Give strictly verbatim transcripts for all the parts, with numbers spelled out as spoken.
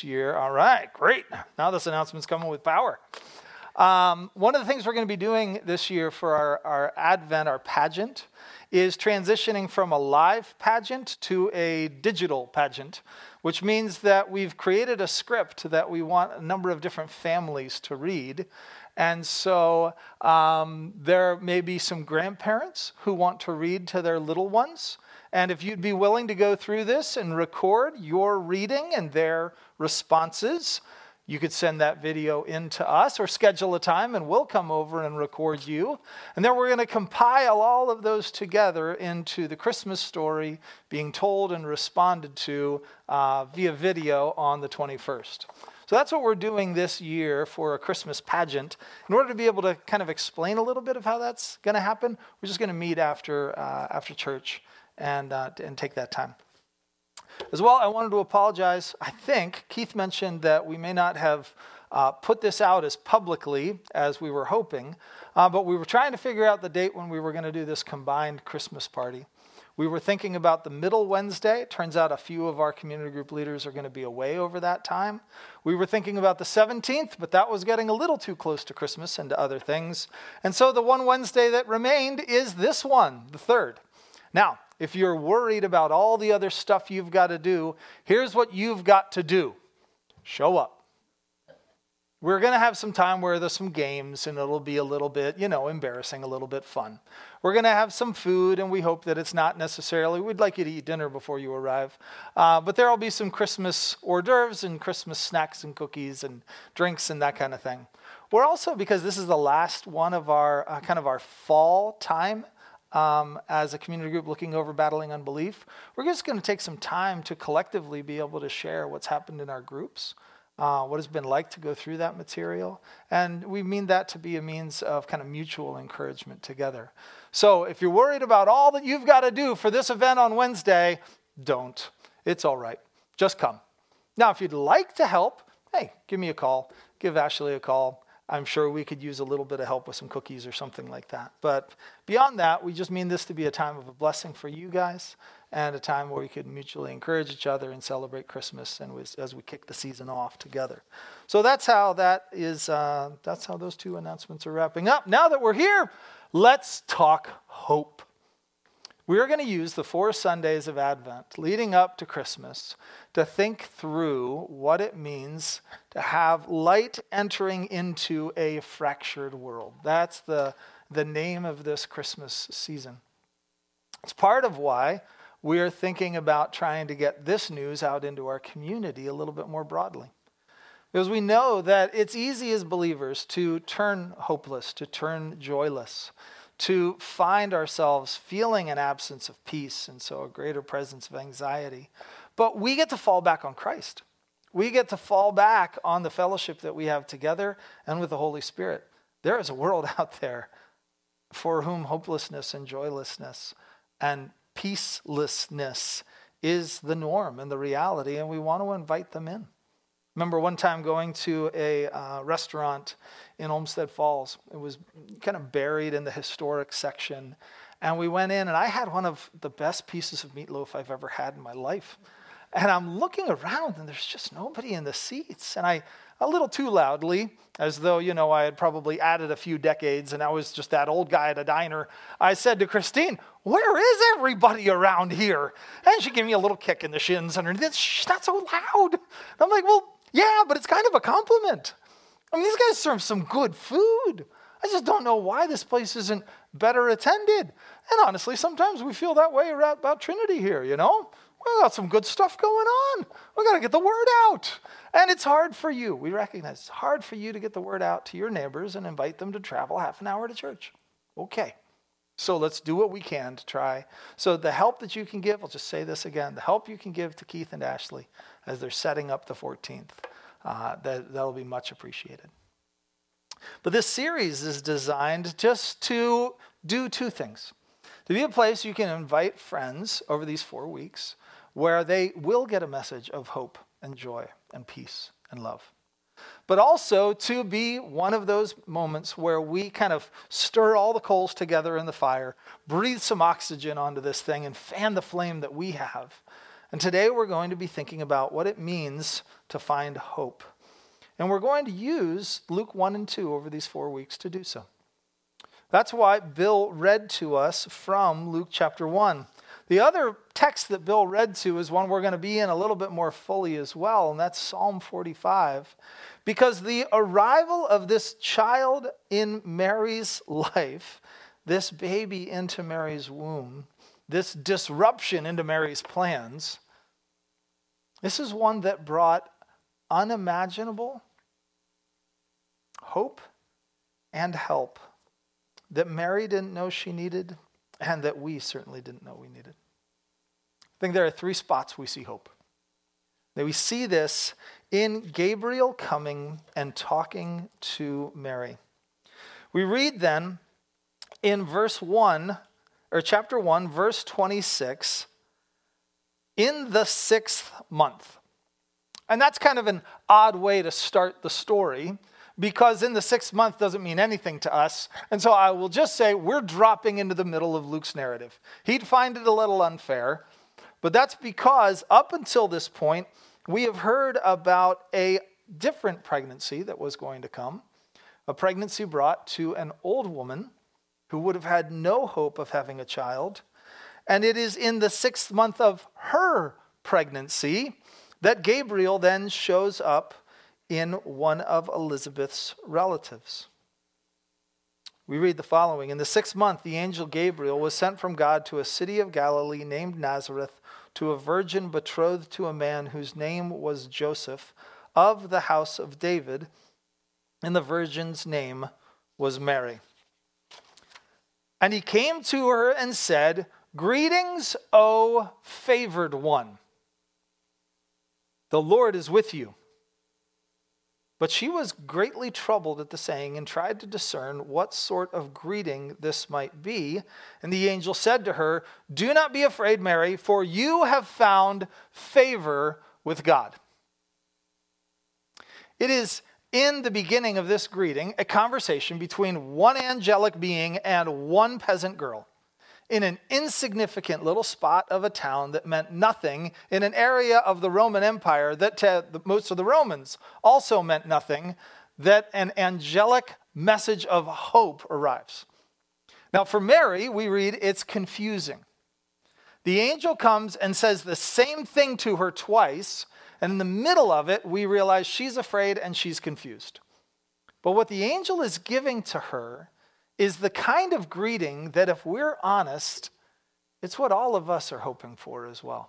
this year. All right, great. Now this announcement's coming with power. Um, one of the things we're going to be doing this year for our, our Advent, our pageant, is transitioning from a live pageant to a digital pageant, which means that we've created a script that we want a number of different families to read. And so um, there may be some grandparents who want to read to their little ones. And if you'd be willing to go through this and record your reading and their responses, you could send that video in to us or schedule a time and we'll come over and record you. And then we're going to compile all of those together into the Christmas story being told and responded to uh, via video on the twenty-first. So that's what we're doing this year for a Christmas pageant. In order to be able to kind of explain a little bit of how that's going to happen, we're just going to meet after uh, after church and uh, and take that time. As well, I wanted to apologize. I think Keith mentioned that we may not have uh, put this out as publicly as we were hoping, uh, but we were trying to figure out the date when we were going to do this combined Christmas party. We were thinking about the middle Wednesday. It turns out a few of our community group leaders are going to be away over that time. We were thinking about the seventeenth, but that was getting a little too close to Christmas and to other things. And so the one Wednesday that remained is this one, the third. Now, if you're worried about all the other stuff you've got to do, here's what you've got to do. Show up. We're going to have some time where there's some games and it'll be a little bit, you know, embarrassing, a little bit fun. We're going to have some food and we hope that it's not necessarily, we'd like you to eat dinner before you arrive. Uh, but there'll be some Christmas hors d'oeuvres and Christmas snacks and cookies and drinks and that kind of thing. We're also, because this is the last one of our uh, kind of our fall time, Um, as a community group looking over battling unbelief, we're just going to take some time to collectively be able to share what's happened in our groups, uh, what it's been like to go through that material. And we mean that to be a means of kind of mutual encouragement together. So if you're worried about all that you've got to do for this event on Wednesday, don't. It's all right. Just come. Now, if you'd like to help, hey, give me a call. Give Ashley a call. I'm sure we could use a little bit of help with some cookies or something like that. But beyond that, we just mean this to be a time of a blessing for you guys and a time where we could mutually encourage each other and celebrate Christmas and we, as we kick the season off together. So that's how that is. Uh, that's how those two announcements are wrapping up. Now that we're here, let's talk hope. We're going to use the four Sundays of Advent leading up to Christmas to think through what it means to have light entering into a fractured world. That's the, the name of this Christmas season. It's part of why we're thinking about trying to get this news out into our community a little bit more broadly. Because we know that it's easy as believers to turn hopeless, to turn joyless, to find ourselves feeling an absence of peace and so a greater presence of anxiety. But we get to fall back on Christ. We get to fall back on the fellowship that we have together and with the Holy Spirit. There is a world out there for whom hopelessness and joylessness and peacelessness is the norm and the reality, and we want to invite them in. Remember one time going to a uh, restaurant in Olmsted Falls. It was kind of buried in the historic section. And we went in, and I had one of the best pieces of meatloaf I've ever had in my life. And I'm looking around, and there's just nobody in the seats. And I, a little too loudly, as though, you know, I had probably added a few decades, and I was just that old guy at a diner, I said to Christine, "Where is everybody around here?" And she gave me a little kick in the shins underneath. "Shh, not so loud." I'm like, well, yeah, but it's kind of a compliment. I mean, these guys serve some good food. I just don't know why this place isn't better attended. And honestly, sometimes we feel that way about Trinity here, you know? We got some good stuff going on. We got to get the word out. And it's hard for you. We recognize it's hard for you to get the word out to your neighbors and invite them to travel half an hour to church. Okay. So let's do what we can to try. So the help that you can give, I'll just say this again, the help you can give to Keith and Ashley as they're setting up the fourteenth, uh, that, that'll be much appreciated. But this series is designed just to do two things. To be a place you can invite friends over these four weeks where they will get a message of hope and joy and peace and love. But also to be one of those moments where we kind of stir all the coals together in the fire, breathe some oxygen onto this thing and fan the flame that we have, And today we're going to be thinking about what it means to find hope. And we're going to use Luke one and two over these four weeks to do so. That's why Bill read to us from Luke chapter one. The other text that Bill read to is one we're going to be in a little bit more fully as well, and that's Psalm forty-five. Because the arrival of this child in Mary's life, this baby into Mary's womb, this disruption into Mary's plans, this is one that brought unimaginable hope and help that Mary didn't know she needed and that we certainly didn't know we needed. I think there are three spots we see hope. That we see this in Gabriel coming and talking to Mary. We read then in verse one, or chapter one, verse twenty-six, in the sixth month. And that's kind of an odd way to start the story, because in the sixth month doesn't mean anything to us. And so I will just say we're dropping into the middle of Luke's narrative. He'd find it a little unfair, but that's because up until this point, we have heard about a different pregnancy that was going to come, a pregnancy brought to an old woman who would have had no hope of having a child. And it is in the sixth month of her pregnancy that Gabriel then shows up in one of Elizabeth's relatives. We read the following. In the sixth month, the angel Gabriel was sent from God to a city of Galilee named Nazareth, to a virgin betrothed to a man whose name was Joseph, of the house of David, and the virgin's name was Mary. And he came to her and said, "Greetings, O favored one. The Lord is with you." But she was greatly troubled at the saying and tried to discern what sort of greeting this might be. And the angel said to her, "Do not be afraid, Mary, for you have found favor with God." It is in the beginning of this greeting a conversation between one angelic being and one peasant girl in an insignificant little spot of a town that meant nothing, in an area of the Roman Empire that to most of the Romans also meant nothing, that an angelic message of hope arrives. Now for Mary, we read it's confusing. The angel comes and says the same thing to her twice, and in the middle of it, we realize she's afraid and she's confused. But what the angel is giving to her is the kind of greeting that, if we're honest, it's what all of us are hoping for as well.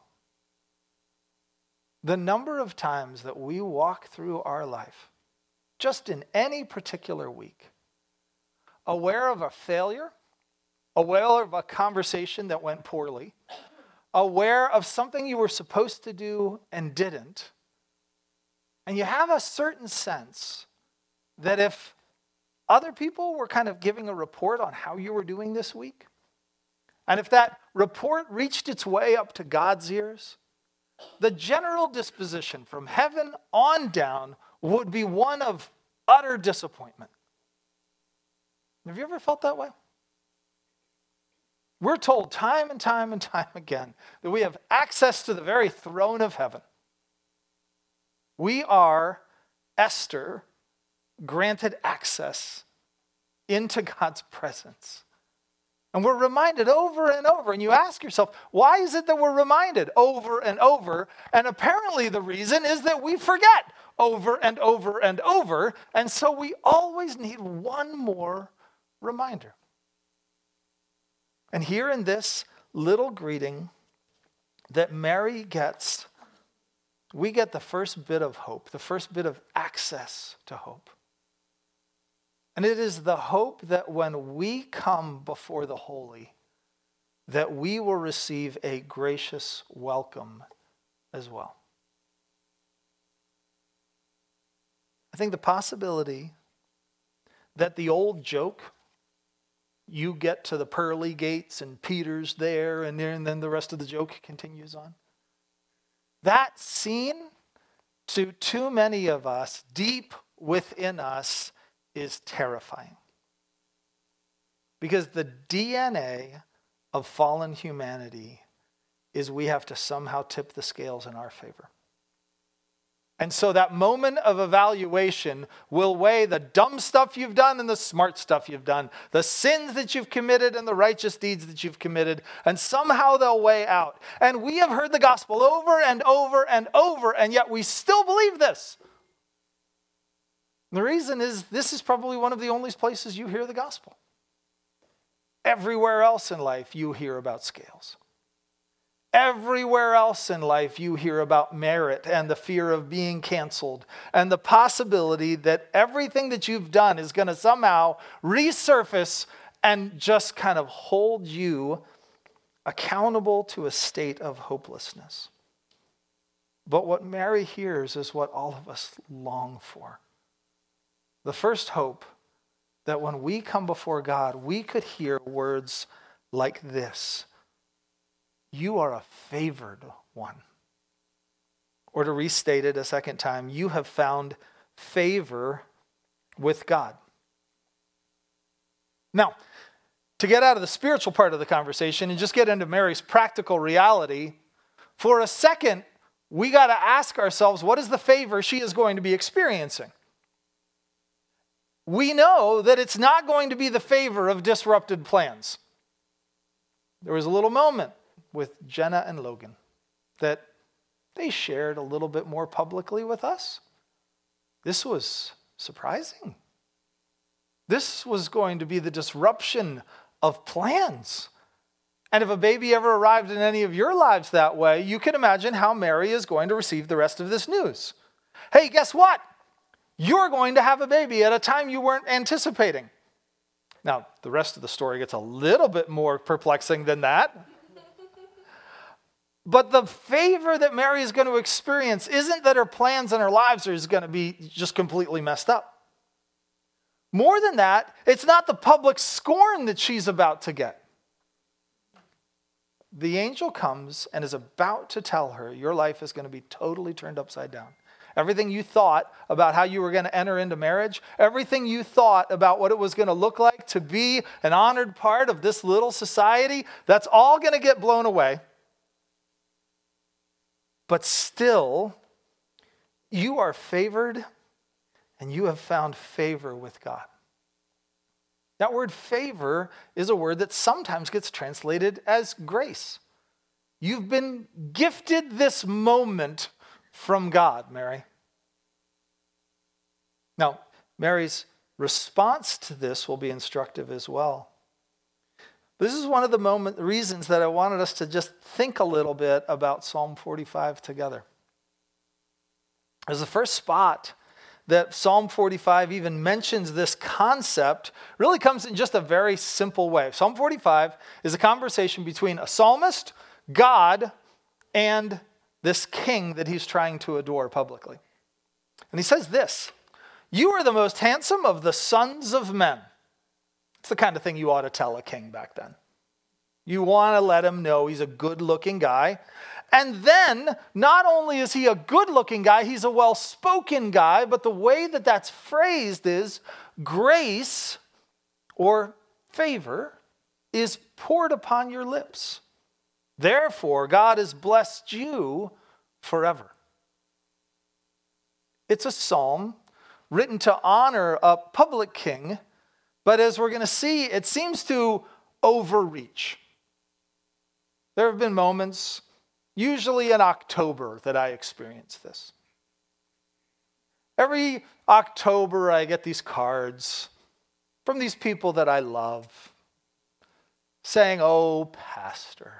The number of times that we walk through our life, just in any particular week, aware of a failure, aware of a conversation that went poorly, aware of something you were supposed to do and didn't, and you have a certain sense that if other people were kind of giving a report on how you were doing this week, and if that report reached its way up to God's ears, the general disposition from heaven on down would be one of utter disappointment. Have you ever felt that way? We're told time and time and time again that we have access to the very throne of heaven. We are Esther, granted access into God's presence. And we're reminded over and over. And you ask yourself, why is it that we're reminded over and over? And apparently the reason is that we forget over and over and over. And so we always need one more reminder. And here in this little greeting that Mary gets, we get the first bit of hope, the first bit of access to hope. And it is the hope that when we come before the holy, that we will receive a gracious welcome as well. I think the possibility that the old joke, you get to the pearly gates and Peter's there and, there, and then the rest of the joke continues on. That scene, to too many of us, deep within us, is terrifying. Because the D N A of fallen humanity is we have to somehow tip the scales in our favor. And so that moment of evaluation will weigh the dumb stuff you've done and the smart stuff you've done, the sins that you've committed and the righteous deeds that you've committed, and somehow they'll weigh out. And we have heard the gospel over and over and over, and yet we still believe this. And the reason is this is probably one of the only places you hear the gospel. Everywhere else in life you hear about scales. Everywhere else in life, you hear about merit and the fear of being canceled and the possibility that everything that you've done is going to somehow resurface and just kind of hold you accountable to a state of hopelessness. But what Mary hears is what all of us long for. The first hope that when we come before God, we could hear words like this: you are a favored one. Or to restate it a second time, you have found favor with God. Now, to get out of the spiritual part of the conversation and just get into Mary's practical reality, for a second, we got to ask ourselves, what is the favor she is going to be experiencing? We know that it's not going to be the favor of disrupted plans. There was a little moment with Jenna and Logan that they shared a little bit more publicly with us. This was surprising. This was going to be the disruption of plans. And if a baby ever arrived in any of your lives that way, you can imagine how Mary is going to receive the rest of this news. Hey, guess what? You're going to have a baby at a time you weren't anticipating. Now, the rest of the story gets a little bit more perplexing than that. But the favor that Mary is going to experience isn't that her plans and her lives are going to be just completely messed up. More than that, it's not the public scorn that she's about to get. The angel comes and is about to tell her your life is going to be totally turned upside down. Everything you thought about how you were going to enter into marriage, everything you thought about what it was going to look like to be an honored part of this little society, that's all going to get blown away. But still, you are favored and you have found favor with God. That word favor is a word that sometimes gets translated as grace. You've been gifted this moment from God, Mary. Now, Mary's response to this will be instructive as well. This is one of the moment reasons that I wanted us to just think a little bit about Psalm forty-five together. As the first spot that Psalm forty-five even mentions this concept really comes in just a very simple way. Psalm forty-five is a conversation between a psalmist, God, and this king that he's trying to adore publicly. And he says this: you are the most handsome of the sons of men. It's the kind of thing you ought to tell a king back then. You want to let him know he's a good-looking guy. And then, not only is he a good-looking guy, he's a well-spoken guy, but the way that that's phrased is grace or favor is poured upon your lips. Therefore, God has blessed you forever. It's a psalm written to honor a public king, but as we're going to see, it seems to overreach. There have been moments, usually in October, that I experience this. Every October, I get these cards from these people that I love saying, "Oh, Pastor,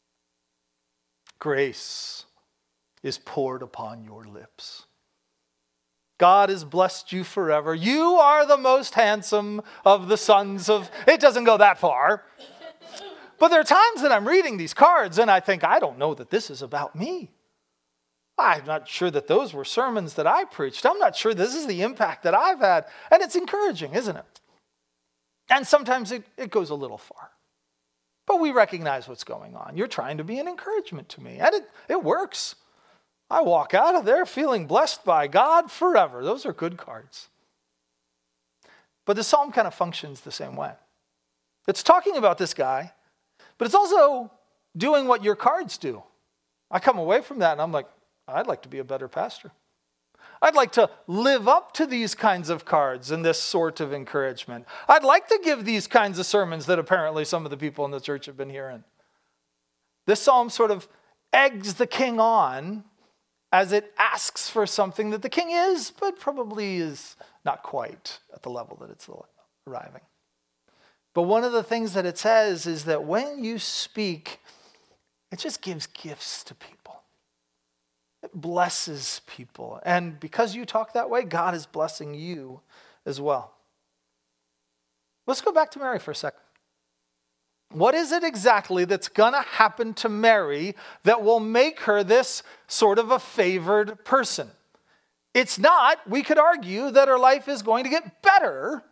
grace is poured upon your lips. God has blessed you forever. You are the most handsome of the sons of..." It doesn't go that far. But there are times that I'm reading these cards and I think, I don't know that this is about me. I'm not sure that those were sermons that I preached. I'm not sure this is the impact that I've had. And it's encouraging, isn't it? And sometimes it, it goes a little far. But we recognize what's going on. You're trying to be an encouragement to me. And it, it works. I walk out of there feeling blessed by God forever. Those are good cards. But the psalm kind of functions the same way. It's talking about this guy, but it's also doing what your cards do. I come away from that and I'm like, I'd like to be a better pastor. I'd like to live up to these kinds of cards and this sort of encouragement. I'd like to give these kinds of sermons that apparently some of the people in the church have been hearing. This psalm sort of eggs the king on as it asks for something that the king is, but probably is not quite at the level that it's arriving. But one of the things that it says is that when you speak, it just gives gifts to people. It blesses people. And because you talk that way, God is blessing you as well. Let's go back to Mary for a second. What is it exactly that's going to happen to Mary that will make her this sort of a favored person? It's not, we could argue, that her life is going to get better.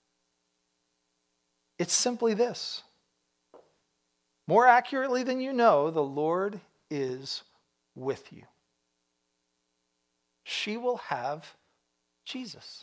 It's simply this. More accurately than you know, the Lord is with you. She will have Jesus.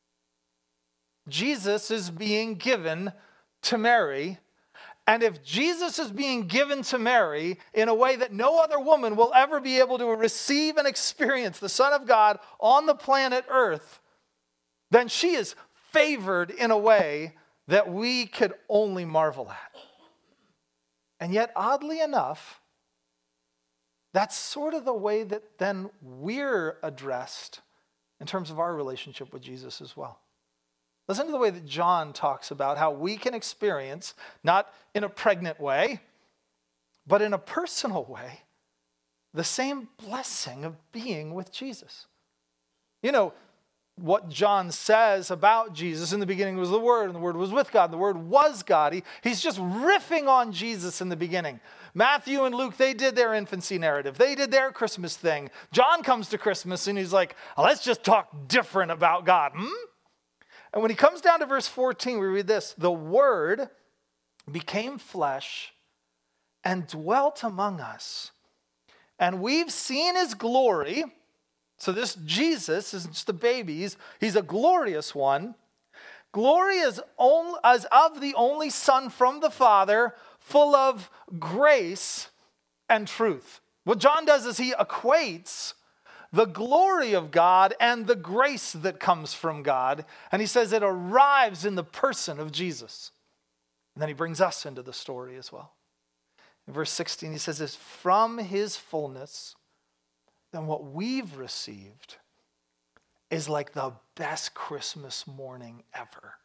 Jesus is being given to Mary. And if Jesus is being given to Mary in a way that no other woman will ever be able to receive and experience, the Son of God on the planet Earth, then she is favored in a way that we could only marvel at. And yet, oddly enough, that's sort of the way that then we're addressed in terms of our relationship with Jesus as well. Listen to the way that John talks about how we can experience, not in a pregnant way, but in a personal way, the same blessing of being with Jesus. You know, what John says about Jesus, in the beginning was the Word, and the Word was with God, and the Word was God. He, he's just riffing on Jesus in the beginning. Matthew and Luke, they did their infancy narrative. They did their Christmas thing. John comes to Christmas and he's like, let's just talk different about God. Hmm? And when he comes down to verse fourteen, we read this: the Word became flesh and dwelt among us. And we've seen his glory. So this Jesus isn't just a baby. He's, he's a glorious one. Glory is only, as of the only Son from the Father, full of grace and truth. What John does is he equates the glory of God and the grace that comes from God. And he says it arrives in the person of Jesus. And then he brings us into the story as well. In verse sixteen, he says this: from his fullness, then what we've received is like the best Christmas morning ever.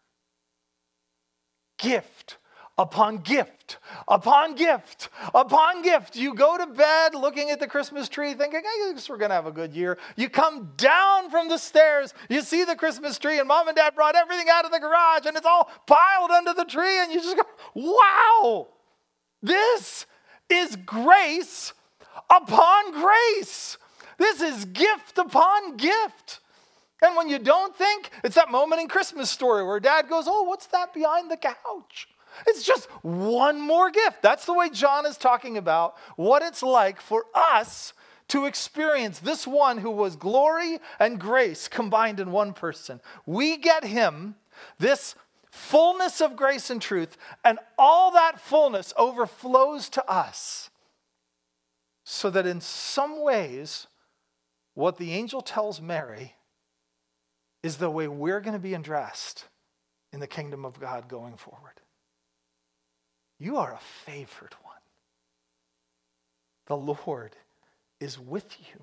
Gift upon gift, upon gift, upon gift. You go to bed looking at the Christmas tree thinking, I guess we're going to have a good year. You come down from the stairs, you see the Christmas tree, and mom and dad brought everything out of the garage, and it's all piled under the tree, and you just go, wow, this is grace upon grace. This is gift upon gift. And when you don't think, it's that moment in Christmas Story where dad goes, oh, what's that behind the couch? It's just one more gift. That's the way John is talking about what it's like for us to experience this one who was glory and grace combined in one person. We get him, this fullness of grace and truth, and all that fullness overflows to us. So that in some ways, what the angel tells Mary is the way we're going to be addressed in the kingdom of God going forward. You are a favored one. The Lord is with you.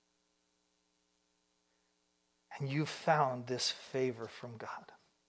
And you've found this favor from God.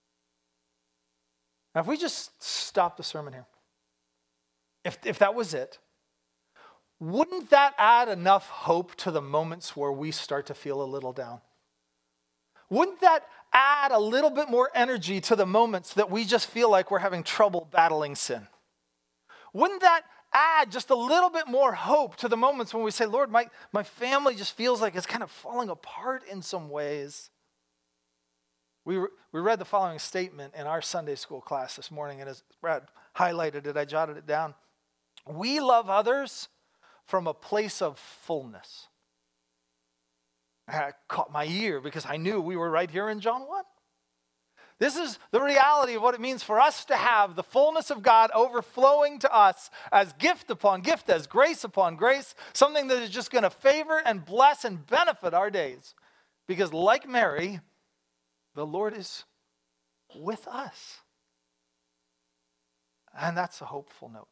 Now, if we just stop the sermon here, if, if that was it, wouldn't that add enough hope to the moments where we start to feel a little down? Wouldn't that add a little bit more energy to the moments that we just feel like we're having trouble battling sin? Wouldn't that add just a little bit more hope to the moments when we say, Lord, my, my family just feels like it's kind of falling apart in some ways? We, re- we read the following statement in our Sunday school class this morning, and as Brad highlighted it, I jotted it down. We love others from a place of fullness. I caught my ear because I knew we were right here in John one. This is the reality of what it means for us to have the fullness of God overflowing to us as gift upon gift, as grace upon grace, something that is just going to favor and bless and benefit our days. Because like Mary, the Lord is with us. And that's a hopeful note.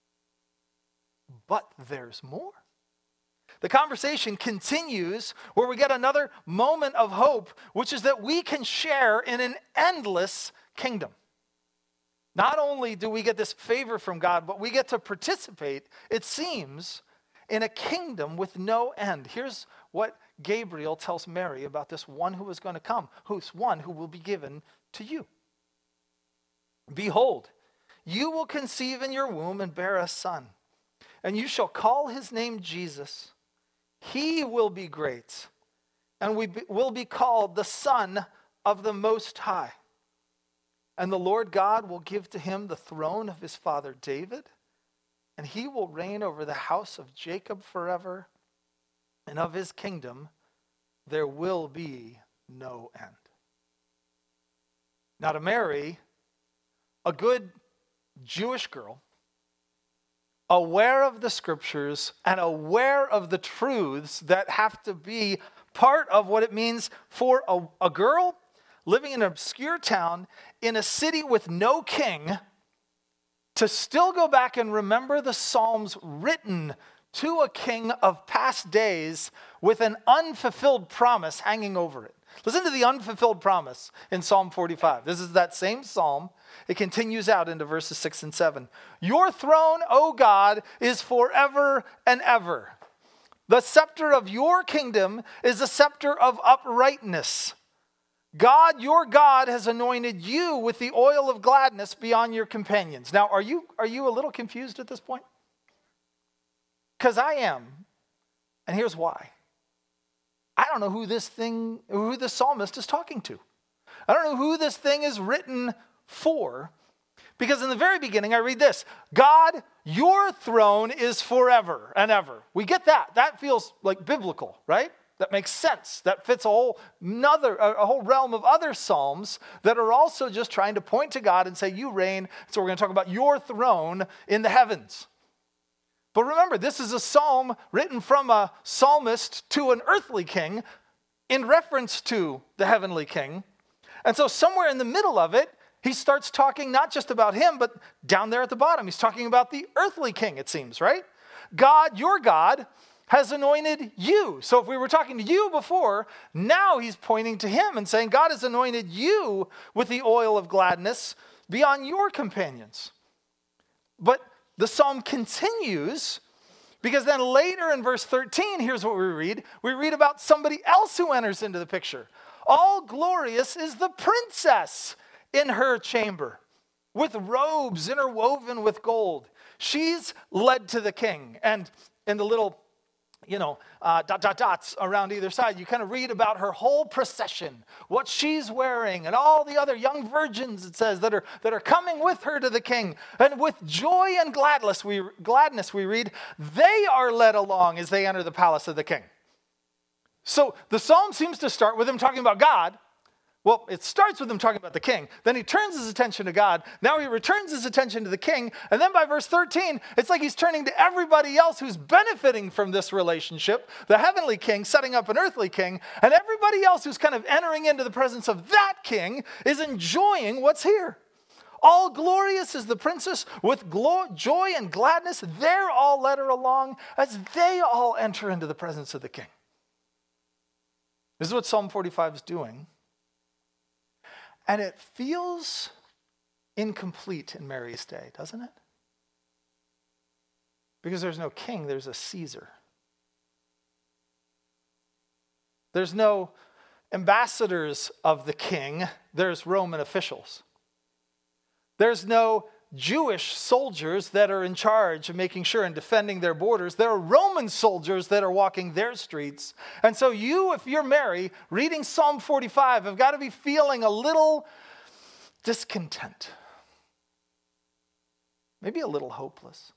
But there's more. The conversation continues where we get another moment of hope, which is that we can share in an endless kingdom. Not only do we get this favor from God, but we get to participate, it seems, in a kingdom with no end. Here's what Gabriel tells Mary about this one who is going to come, who's one who will be given to you. Behold, you will conceive in your womb and bear a son, and you shall call his name Jesus. He will be great, and we be, will be called the Son of the Most High. And the Lord God will give to him the throne of his father David, and he will reign over the house of Jacob forever, and of his kingdom there will be no end. Now to Mary, a good Jewish girl, aware of the scriptures and aware of the truths that have to be part of what it means for a, a girl living in an obscure town in a city with no king to still go back and remember the Psalms written to a king of past days with an unfulfilled promise hanging over it. Listen to the unfulfilled promise in Psalm forty-five. This is that same psalm. It continues out into verses six and seven. Your throne, O God, is forever and ever. The scepter of your kingdom is a scepter of uprightness. God, your God, has anointed you with the oil of gladness beyond your companions. Now, are you, are you a little confused at this point? Because I am. And here's why. I don't know who this thing, who this psalmist is talking to. I don't know who this thing is written for. Because in the very beginning, I read this. God, your throne is forever and ever. We get that. That feels like biblical, right? That makes sense. That fits a whole another, a whole realm of other psalms that are also just trying to point to God and say, you reign. So we're going to talk about your throne in the heavens. But remember, this is a psalm written from a psalmist to an earthly king in reference to the heavenly king. And so somewhere in the middle of it, he starts talking not just about him, but down there at the bottom, he's talking about the earthly king, it seems, right? God, your God, has anointed you. So if we were talking to you before, now he's pointing to him and saying, God has anointed you with the oil of gladness beyond your companions. But the psalm continues because then later in verse thirteen, here's what we read. We read about somebody else who enters into the picture. All glorious is the princess in her chamber with robes interwoven with gold. She's led to the king. And in the little, you know, uh, dot, dot, dots around either side, you kind of read about her whole procession, what she's wearing, and all the other young virgins, it says, that are that are coming with her to the king. And with joy and gladness, we, gladness, we read, they are led along as they enter the palace of the king. So the psalm seems to start with him talking about God. Well, it starts with him talking about the king. Then he turns his attention to God. Now he returns his attention to the king. And then by verse thirteen, it's like he's turning to everybody else who's benefiting from this relationship. The heavenly king setting up an earthly king. And everybody else who's kind of entering into the presence of that king is enjoying what's here. All glorious is the princess with glo- joy and gladness. They're all led her along as they all enter into the presence of the king. This is what Psalm forty-five is doing. And it feels incomplete in Mary's day, doesn't it? Because there's no king, there's a Caesar. There's no ambassadors of the king, there's Roman officials. There's no Jewish soldiers that are in charge of making sure and defending their borders. There are Roman soldiers that are walking their streets. And so you, if you're Mary, reading Psalm forty-five, have got to be feeling a little discontent. Maybe a little hopeless.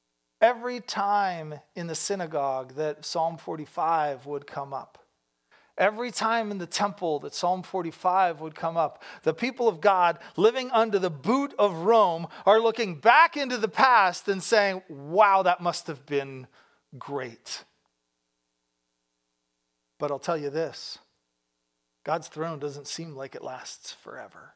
Every time in the synagogue that Psalm forty-five would come up, Every time in the temple that Psalm forty-five would come up, the people of God living under the boot of Rome are looking back into the past and saying, wow, that must have been great. But I'll tell you this, God's throne doesn't seem like it lasts forever.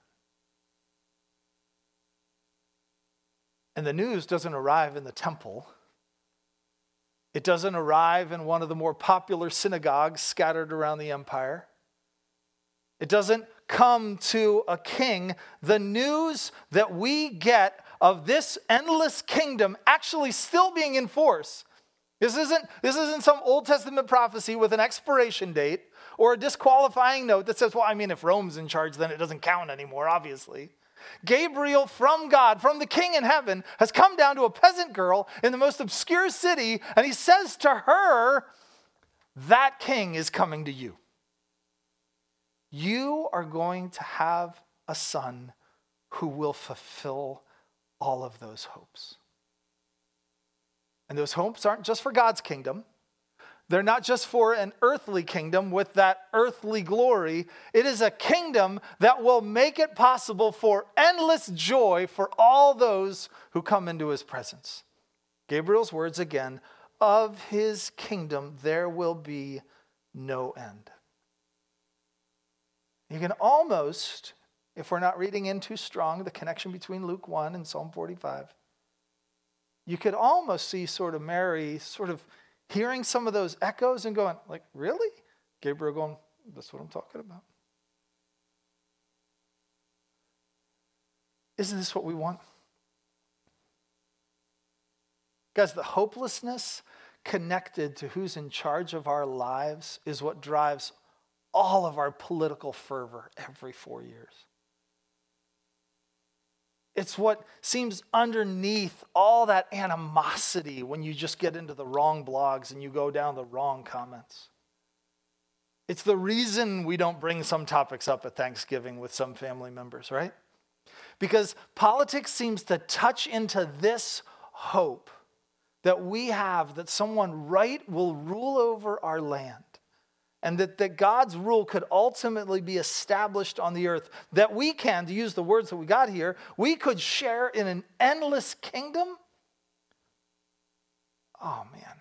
And the news doesn't arrive in the temple. It doesn't arrive in one of the more popular synagogues scattered around the empire. It doesn't come to a king. The news that we get of this endless kingdom actually still being in force. This isn't, this isn't some Old Testament prophecy with an expiration date or a disqualifying note that says, well, I mean, if Rome's in charge, then it doesn't count anymore, obviously. Gabriel from God, from the king in heaven, has come down to a peasant girl in the most obscure city, and he says to her, that king is coming to you. You are going to have a son who will fulfill all of those hopes. And those hopes aren't just for God's kingdom. They're not just for an earthly kingdom with that earthly glory. It is a kingdom that will make it possible for endless joy for all those who come into his presence. Gabriel's words again, of his kingdom there will be no end. You can almost, if we're not reading in too strong, the connection between Luke one and Psalm forty-five, you could almost see sort of Mary sort of hearing some of those echoes and going, like, really? Gabriel going, that's what I'm talking about. Isn't this what we want? Guys, the hopelessness connected to who's in charge of our lives is what drives all of our political fervor every four years. It's what seems underneath all that animosity when you just get into the wrong blogs and you go down the wrong comments. It's the reason we don't bring some topics up at Thanksgiving with some family members, right? Because politics seems to touch into this hope that we have that someone right will rule over our land. And that, that God's rule could ultimately be established on the earth. That we can, to use the words that we got here, we could share in an endless kingdom. Oh, man.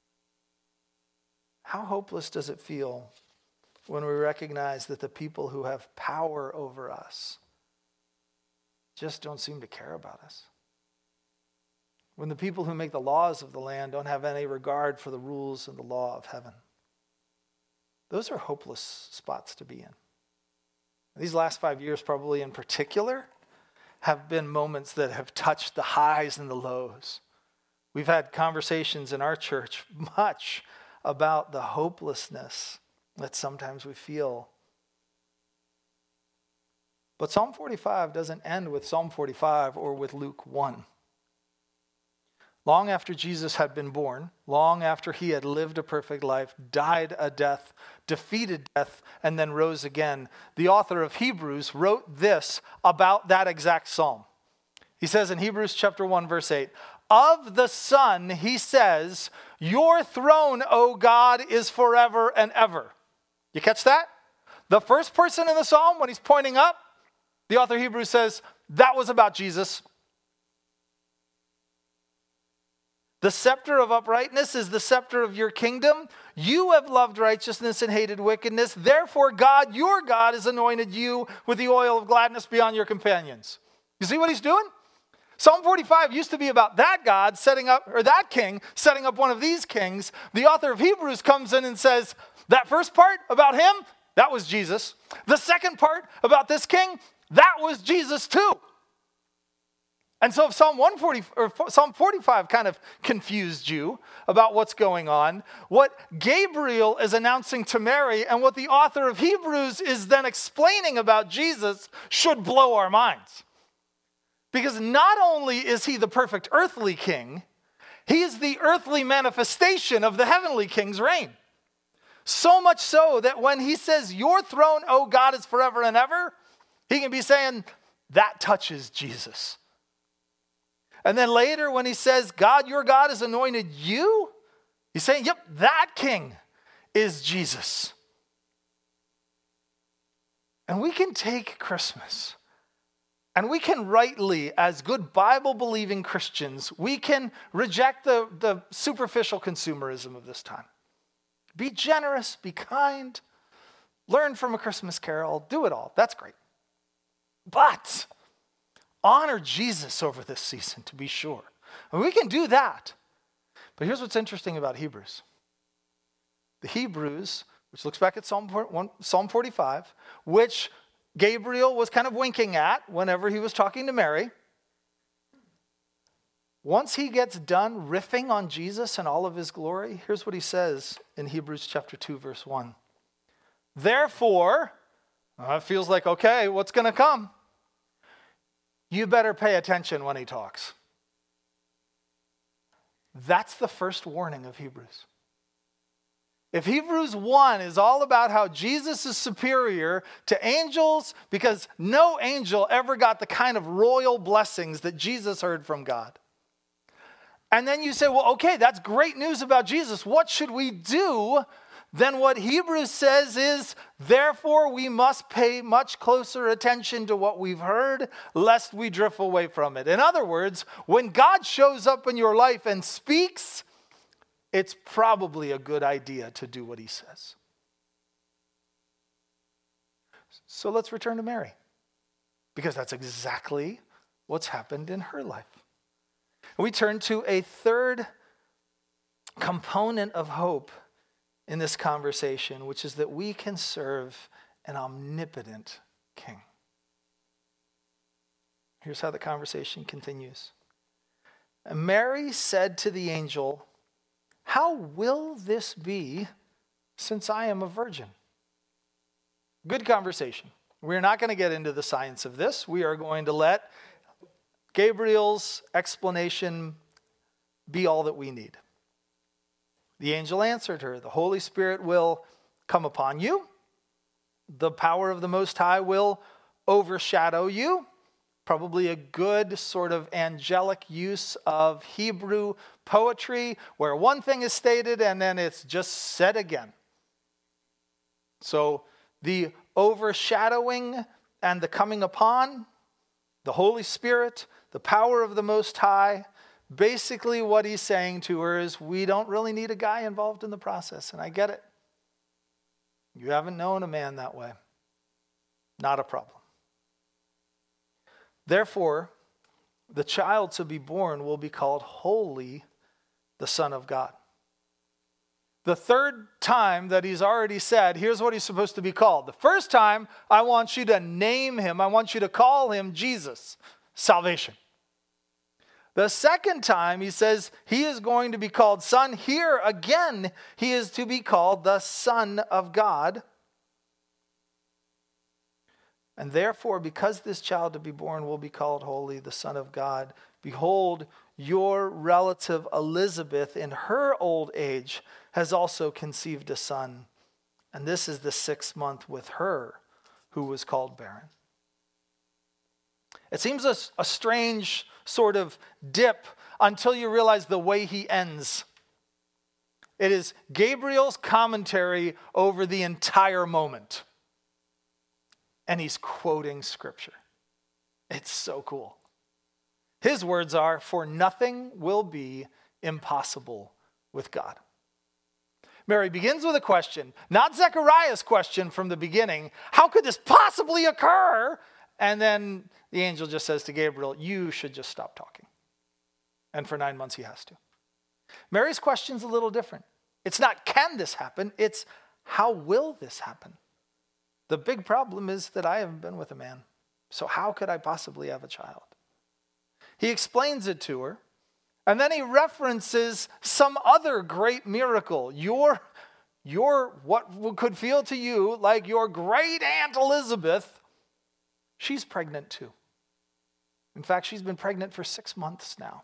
How hopeless does it feel when we recognize that the people who have power over us just don't seem to care about us? When the people who make the laws of the land don't have any regard for the rules and the law of heaven. Those are hopeless spots to be in. These last five years, probably in particular, have been moments that have touched the highs and the lows. We've had conversations in our church much about the hopelessness that sometimes we feel. But Psalm forty-five doesn't end with Psalm forty-five or with Luke one. Long after Jesus had been born, long after he had lived a perfect life, died a death, defeated death, and then rose again, the author of Hebrews wrote this about that exact psalm. He says in Hebrews chapter one, verse eight, of the Son, he says, your throne, O God, is forever and ever. You catch that? The first person in the psalm, when he's pointing up, the author of Hebrews says, that was about Jesus. The scepter of uprightness is the scepter of your kingdom. You have loved righteousness and hated wickedness. Therefore, God, your God, has anointed you with the oil of gladness beyond your companions. You see what he's doing? Psalm forty-five used to be about that God setting up, or that king setting up one of these kings. The author of Hebrews comes in and says, that first part about him, that was Jesus. The second part about this king, that was Jesus too. And so if Psalm one forty or Psalm forty-five kind of confused you about what's going on, what Gabriel is announcing to Mary and what the author of Hebrews is then explaining about Jesus should blow our minds. Because not only is he the perfect earthly king, he is the earthly manifestation of the heavenly king's reign. So much so that when he says, your throne, O God, is forever and ever, he can be saying, that touches Jesus. And then later when he says, God, your God has anointed you, he's saying, yep, that king is Jesus. And we can take Christmas and we can rightly, as good Bible-believing Christians, we can reject the, the superficial consumerism of this time. Be generous, be kind, learn from A Christmas Carol, do it all. That's great. But honor Jesus over this season, to be sure. And we can do that. But here's what's interesting about Hebrews. The Hebrews, which looks back at Psalm forty-five, which Gabriel was kind of winking at whenever he was talking to Mary. Once he gets done riffing on Jesus and all of his glory, here's what he says in Hebrews chapter two, verse one. Therefore, uh, it feels like, okay, what's going to come? You better pay attention when he talks. That's the first warning of Hebrews. If Hebrews one is all about how Jesus is superior to angels because no angel ever got the kind of royal blessings that Jesus heard from God. And then you say, well, okay, that's great news about Jesus. What should we do? Then what Hebrews says is, therefore we must pay much closer attention to what we've heard, lest we drift away from it. In other words, when God shows up in your life and speaks, it's probably a good idea to do what he says. So let's return to Mary, because that's exactly what's happened in her life. We turn to a third component of hope in this conversation, which is that we can serve an omnipotent king. Here's how the conversation continues. And Mary said to the angel, how will this be since I am a virgin? Good conversation. We're not going to get into the science of this. We are going to let Gabriel's explanation be all that we need. The angel answered her, the Holy Spirit will come upon you. The power of the Most High will overshadow you. Probably a good sort of angelic use of Hebrew poetry where one thing is stated and then it's just said again. So the overshadowing and the coming upon, the Holy Spirit, the power of the Most High, basically what he's saying to her is we don't really need a guy involved in the process. And I get it. You haven't known a man that way. Not a problem. Therefore, the child to be born will be called Holy, the Son of God. The third time that he's already said, here's what he's supposed to be called. The first time, I want you to name him. I want you to call him Jesus, salvation. The second time, he says he is going to be called Son. Here again, he is to be called the Son of God. And therefore, because this child to be born will be called Holy, the Son of God, behold, your relative Elizabeth in her old age has also conceived a son. And this is the sixth month with her who was called barren. It seems a, a strange sort of dip until you realize the way he ends. It is Gabriel's commentary over the entire moment. And he's quoting scripture. It's so cool. His words are, for nothing will be impossible with God. Mary begins with a question, not Zechariah's question from the beginning. How could this possibly occur? And then the angel just says to Gabriel, you should just stop talking. And for nine months he has to. Mary's question's a little different. It's not, can this happen? It's, how will this happen? The big problem is that I haven't been with a man. So how could I possibly have a child? He explains it to her. And then he references some other great miracle. Your, your what could feel to you like your great Aunt Elizabeth, she's pregnant too. In fact, she's been pregnant for six months now.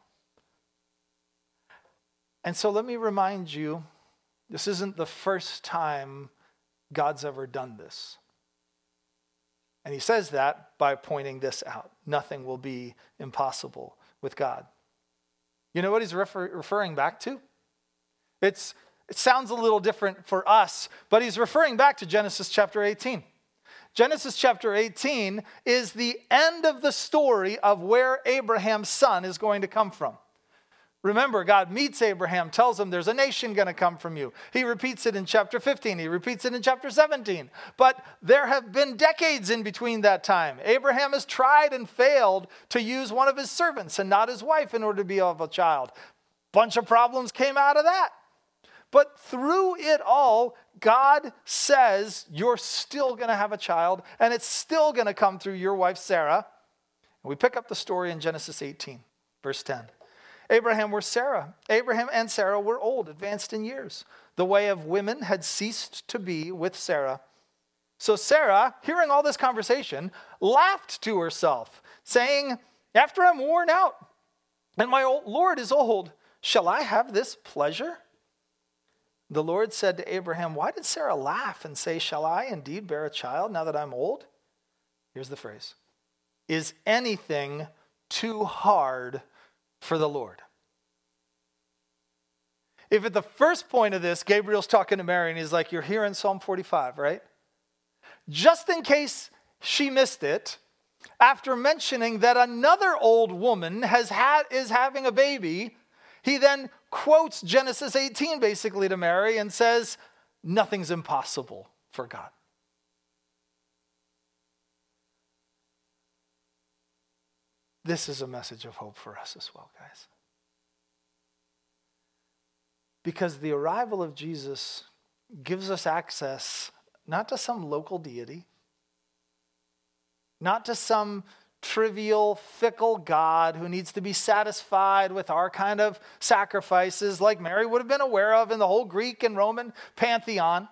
And so let me remind you, this isn't the first time God's ever done this. And he says that by pointing this out. Nothing will be impossible with God. You know what he's refer- referring back to? It's, it sounds a little different for us, but he's referring back to Genesis chapter eighteen. Genesis chapter eighteen is the end of the story of where Abraham's son is going to come from. Remember, God meets Abraham, tells him there's a nation going to come from you. He repeats it in chapter fifteen. He repeats it in chapter seventeen. But there have been decades in between that time. Abraham has tried and failed to use one of his servants and not his wife in order to be of a child. Bunch of problems came out of that. But through it all, God says you're still going to have a child, and it's still going to come through your wife, Sarah. And we pick up the story in Genesis eighteen, verse ten. Abraham were Sarah. Abraham and Sarah were old, advanced in years. The way of women had ceased to be with Sarah. So Sarah, hearing all this conversation, laughed to herself, saying, after I'm worn out and my old Lord is old, shall I have this pleasure? The Lord said to Abraham, why did Sarah laugh and say, shall I indeed bear a child now that I'm old? Here's the phrase. Is anything too hard for the Lord? If at the first point of this, Gabriel's talking to Mary and he's like, you're here in Psalm forty-five, right? Just in case she missed it, after mentioning that another old woman has had is having a baby, he then quotes Genesis eighteen basically to Mary and says, nothing's impossible for God. This is a message of hope for us as well, guys. Because the arrival of Jesus gives us access not to some local deity, not to some trivial, fickle God who needs to be satisfied with our kind of sacrifices like Mary would have been aware of in the whole Greek and Roman pantheon.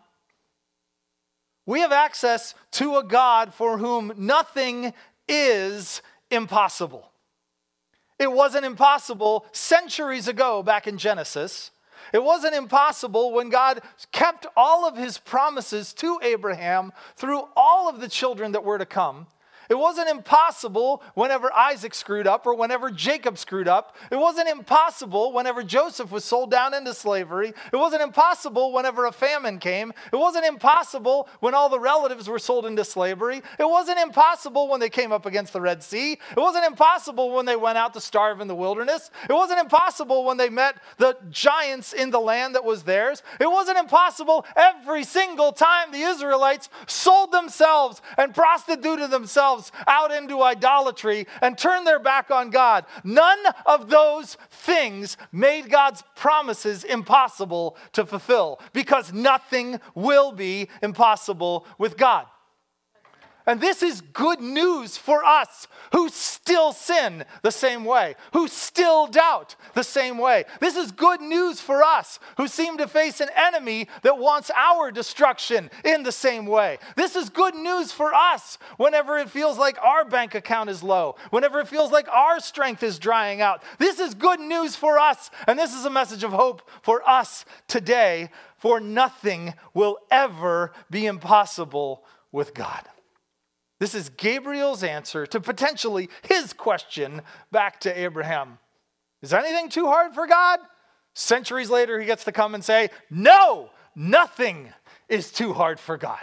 We have access to a God for whom nothing is impossible. It wasn't impossible centuries ago back in Genesis. It wasn't impossible when God kept all of his promises to Abraham through all of the children that were to come. It wasn't impossible whenever Isaac screwed up or whenever Jacob screwed up. It wasn't impossible whenever Joseph was sold down into slavery. It wasn't impossible whenever a famine came. It wasn't impossible when all the relatives were sold into slavery. It wasn't impossible when they came up against the Red Sea. It wasn't impossible when they went out to starve in the wilderness. It wasn't impossible when they met the giants in the land that was theirs. It wasn't impossible every single time the Israelites sold themselves and prostituted themselves out into idolatry and turned their back on God. None of those things made God's promises impossible to fulfill, because nothing will be impossible with God. And this is good news for us who still sin the same way, who still doubt the same way. This is good news for us who seem to face an enemy that wants our destruction in the same way. This is good news for us whenever it feels like our bank account is low, whenever it feels like our strength is drying out. This is good news for us, and this is a message of hope for us today, for nothing will ever be impossible with God. This is Gabriel's answer to potentially his question back to Abraham. Is anything too hard for God? Centuries later, he gets to come and say, no, nothing is too hard for God.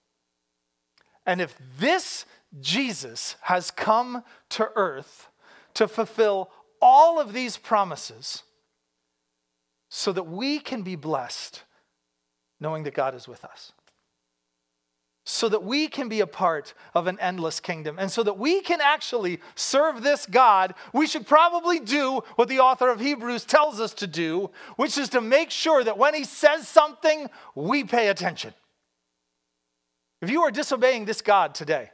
And if this Jesus has come to earth to fulfill all of these promises so that we can be blessed knowing that God is with us, so that we can be a part of an endless kingdom, and so that we can actually serve this God, we should probably do what the author of Hebrews tells us to do, which is to make sure that when he says something, we pay attention. If you are disobeying this God today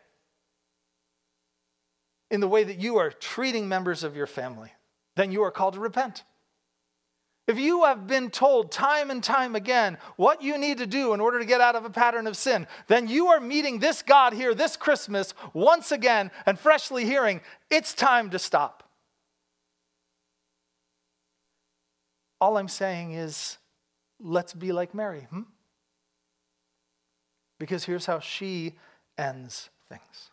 in the way that you are treating members of your family, then you are called to repent. If you have been told time and time again what you need to do in order to get out of a pattern of sin, then you are meeting this God here this Christmas once again and freshly hearing, it's time to stop. All I'm saying is, let's be like Mary. Hmm? Because here's how she ends things.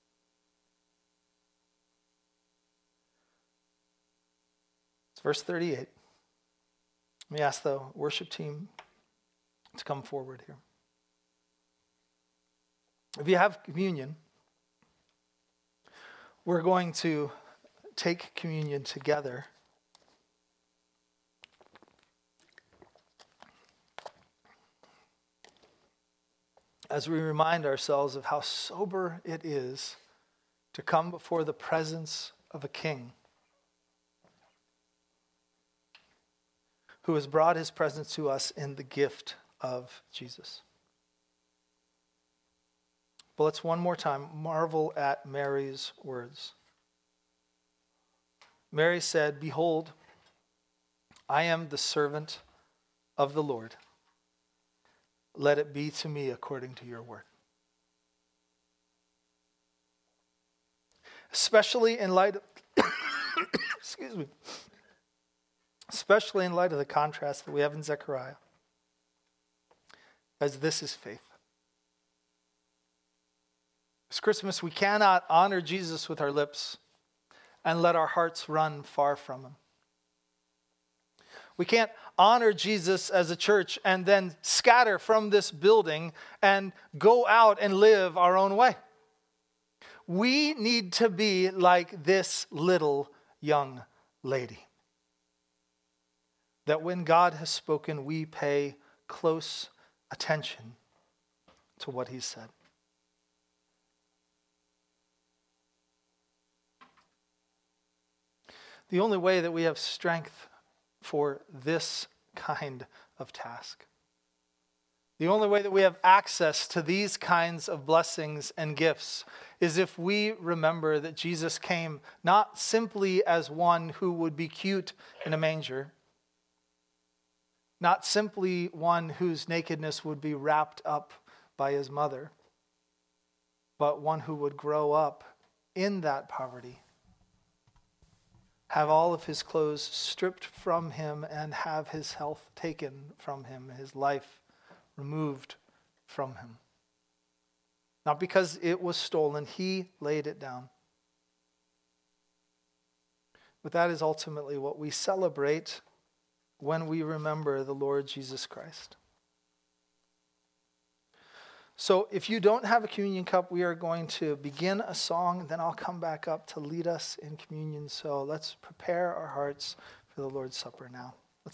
It's verse thirty-eight. Let me ask the worship team to come forward here. If you have communion, we're going to take communion together. As we remind ourselves of how sober it is to come before the presence of a king who has brought his presence to us in the gift of Jesus. But let's one more time marvel at Mary's words. Mary said, "Behold, I am the servant of the Lord. Let it be to me according to your word." Especially in light of, excuse me, especially in light of the contrast that we have in Zechariah, as this is faith. This Christmas, we cannot honor Jesus with our lips and let our hearts run far from him. We can't honor Jesus as a church and then scatter from this building and go out and live our own way. We need to be like this little young lady. That when God has spoken, we pay close attention to what he said. The only way that we have strength for this kind of task, the only way that we have access to these kinds of blessings and gifts, is if we remember that Jesus came not simply as one who would be cute in a manger, not simply one whose nakedness would be wrapped up by his mother, but one who would grow up in that poverty, have all of his clothes stripped from him, and have his health taken from him, his life removed from him. Not because it was stolen, he laid it down. But that is ultimately what we celebrate when we remember the Lord Jesus Christ. So if you don't have a communion cup, we are going to begin a song, and then I'll come back up to lead us in communion. So let's prepare our hearts for the Lord's Supper now.